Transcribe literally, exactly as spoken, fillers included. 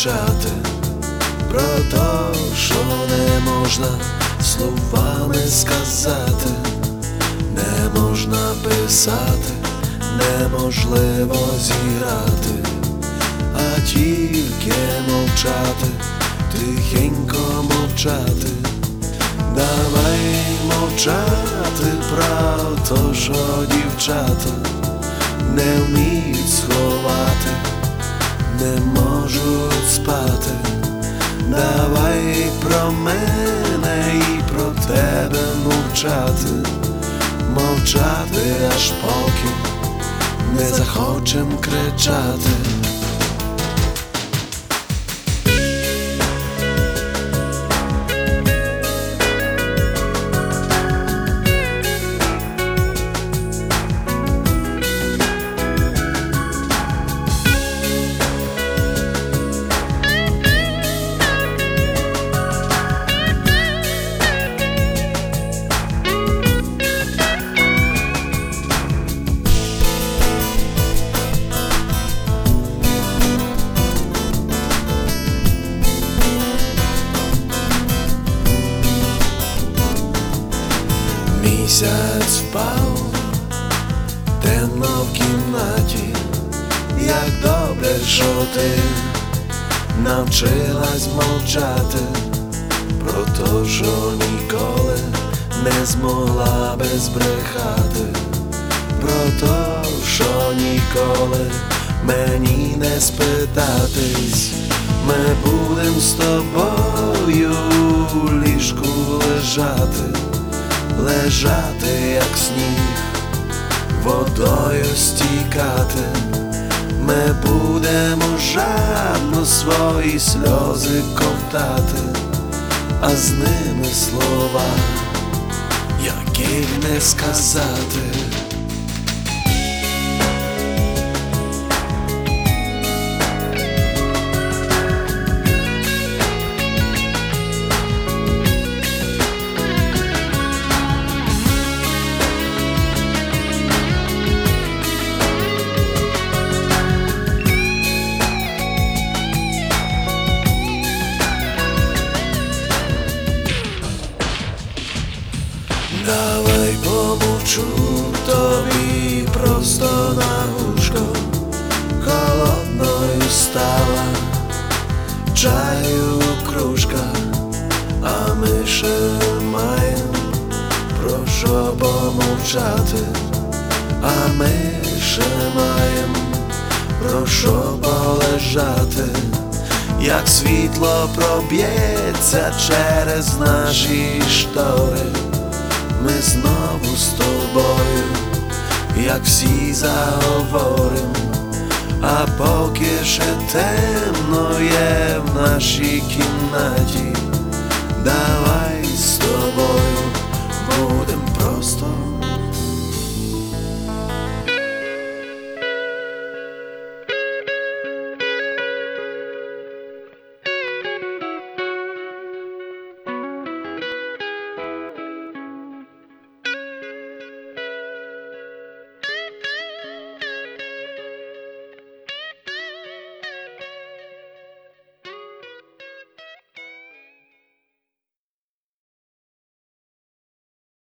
мовчати про те, що не можна словами сказати, не можна писати, неможливо зіграти, а тільки мовчати, тихенько мовчати. Давай мовчати про те, що дівчата не вміють сховати, не можуть спати. Давай про мене і про тебе мовчати, мовчати, аж поки не захочем кричати. Місяць впав, темно в кімнаті, як добре, що ти навчилась мовчати про те, що ніколи не змогла би збрехати, про те, що ніколи мені не спитатись. Ми будем з тобою у ліжку лежати, лежати, як сніг, водою стікати. Ми будемо жадно свої сльози ковтати, а з ними слова, яких не сказати. Давай помовчу тобі просто на вушко, холодною стала чаю кружка, а ми ще маєм про що помовчати, а ми ще маєм про що полежати. Як світло проб'ється через наші штори, ми знову з тобою, як всі заговорим, а поки ще темно є в нашій кімнаті, давай з тобою